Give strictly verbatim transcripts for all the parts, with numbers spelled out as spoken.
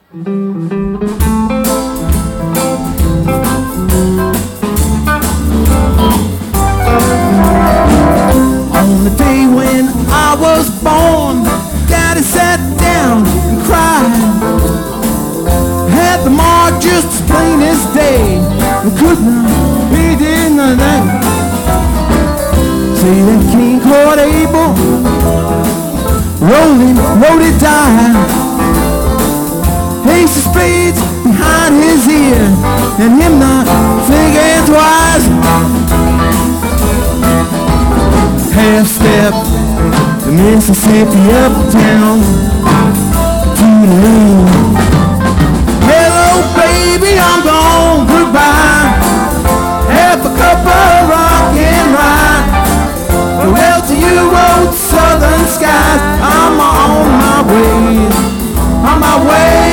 On the day when I was born, Daddy sat down and cried. Had the mark just as plain as day, and could not be denied. Say that King called Abel, rolling, rode it die. Ace of spades behind his ear, and him not thinking twice. Half step the Mississippi uptown to the moon. Hello baby, I'm gone, goodbye. Half a cup of rock and rye. Well, to you old southern skies, I'm on my way, on my way.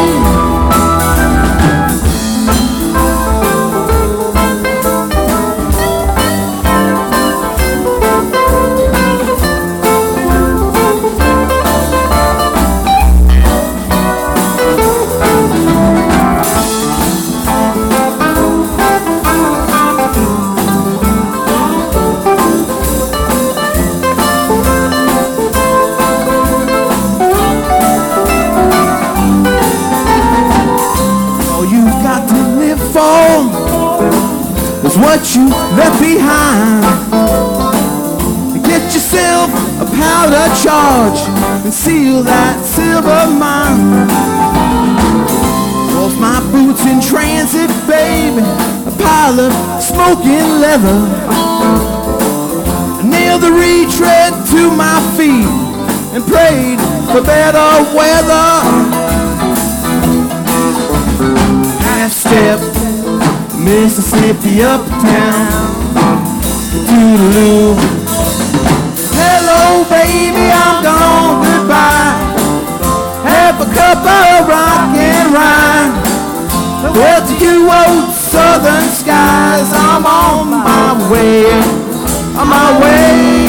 Is what you left behind. Get yourself a powder charge and seal that silver mine. Lost my boots in transit, baby, a pile of smoking leather. I nailed the retread to my feet and prayed for better weather. Half step Mississippi uptown to the Louvre. Hello baby, I'm gone, goodbye. Half a cup of rock and rye. Well, to you old southern skies, I'm on my way, on my way.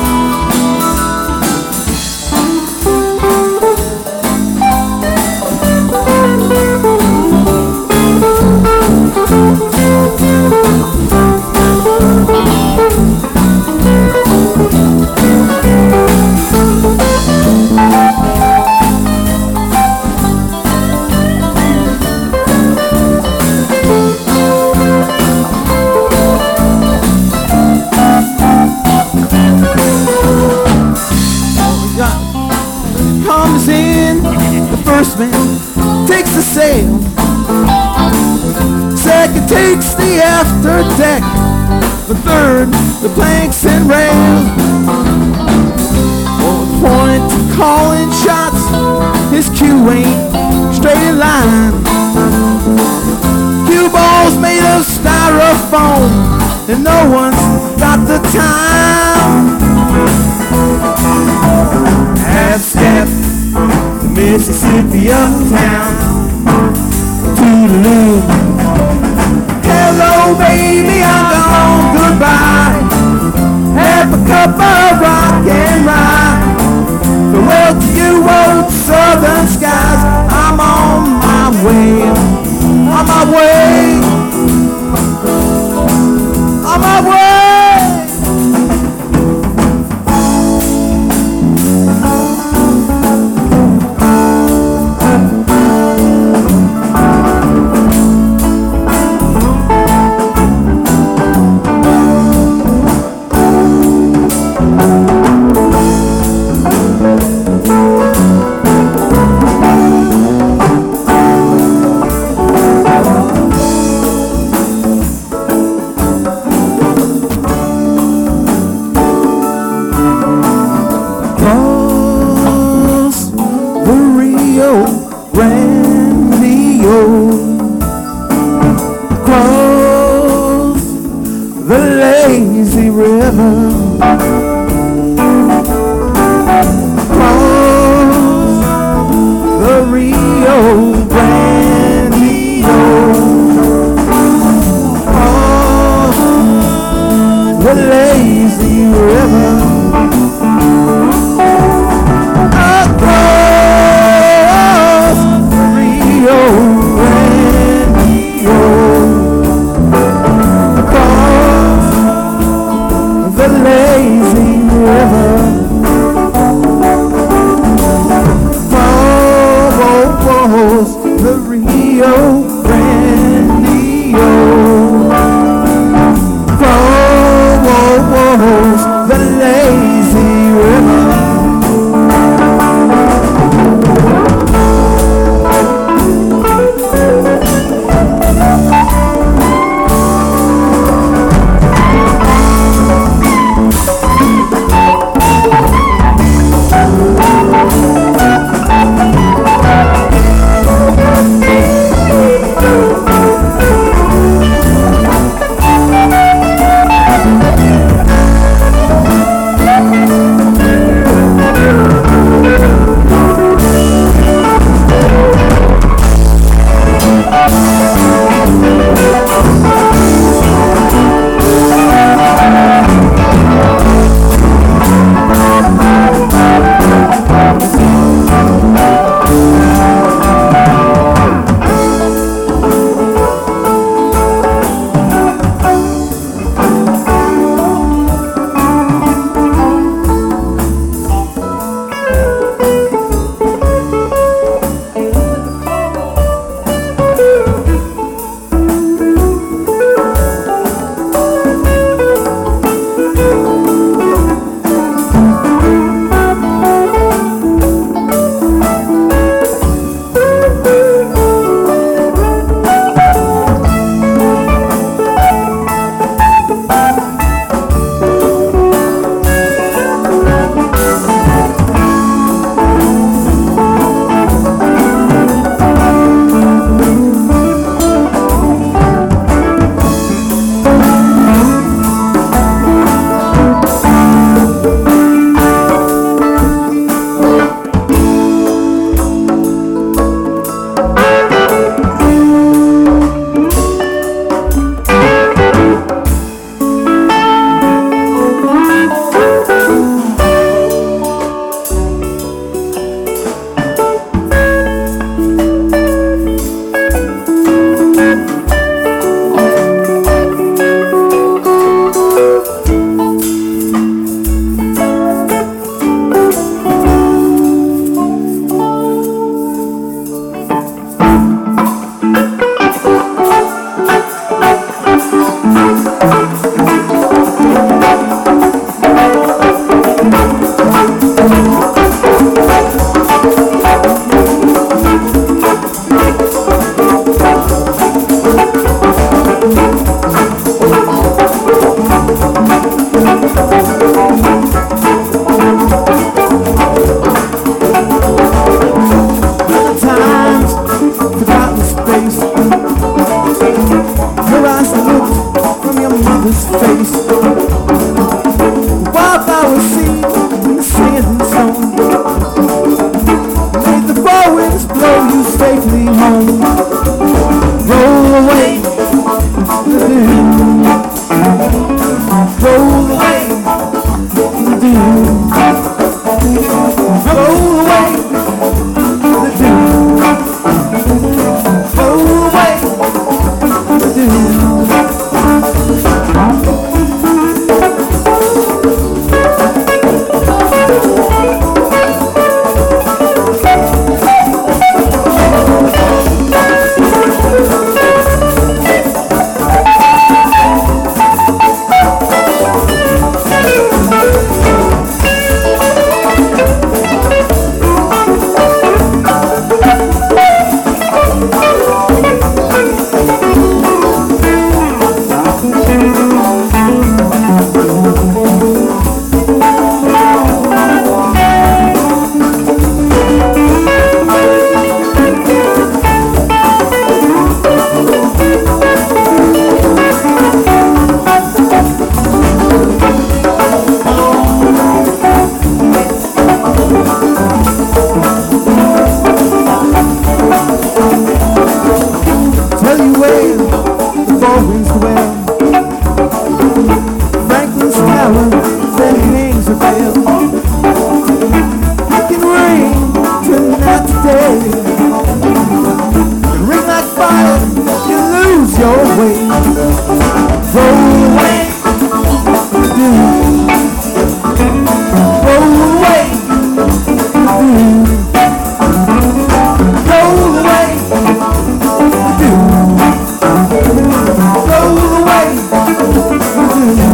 Comes in, the first man takes the sail. Second takes the after deck. The third, the planks and rails. On the point to calling shots, his cue ain't straight in line. Cue balls made of styrofoam, and no one's got the time. Half step the Mississippi uptown to the Louvre. Hello baby, I'm gone, goodbye. Half a cup of rock and rye. Farewell to you old southern skies, I'm on my way, on my way, on my way. Across the day. Ring like fire, you lose your way. Roll away, do. Roll away, do. Roll away, do. Roll away, do.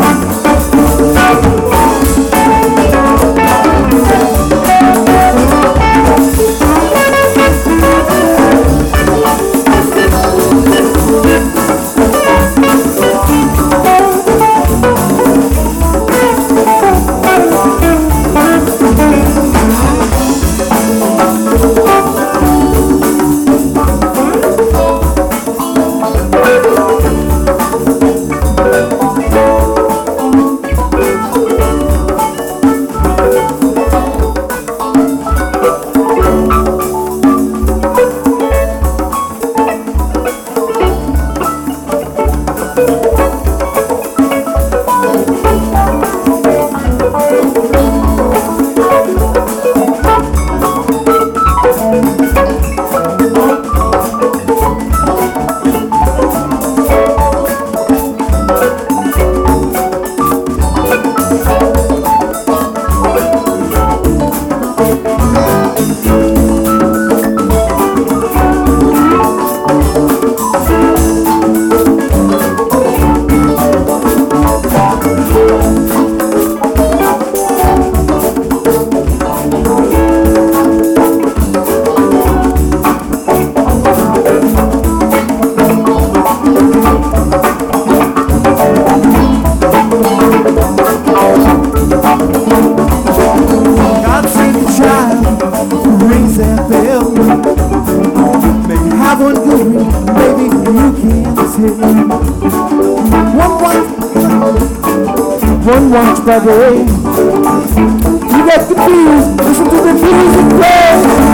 One watch by the way. You got the blues, listen to the music play.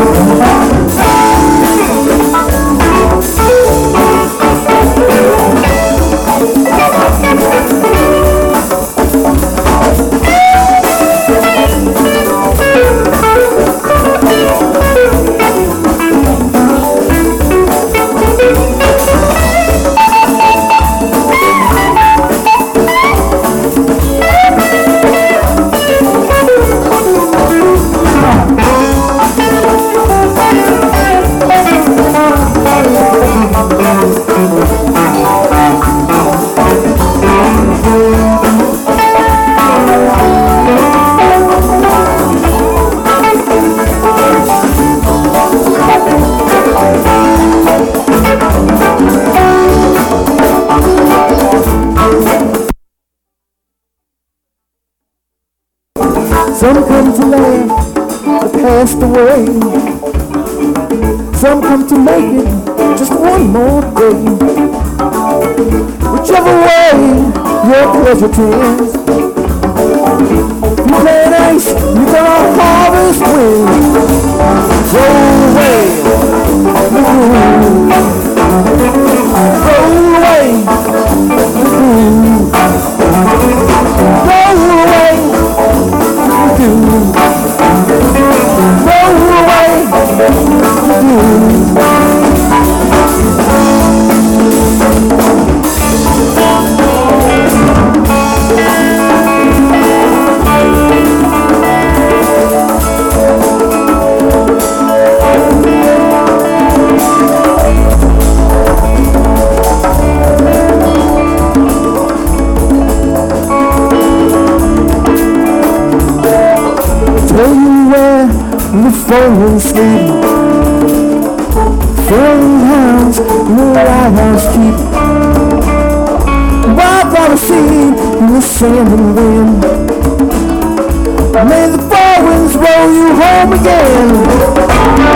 Some come to laugh, but passed away. Some come to make it just one more day. Whichever way your pleasure tends, you play nice, you're gonna harvest wins. Roll away, roll away, roll away. Roll away, tell you where the fallen sleep, fallen hounds in the lighthouse keep. Wild water scene in the sand and wind. May the fall winds roll you home again.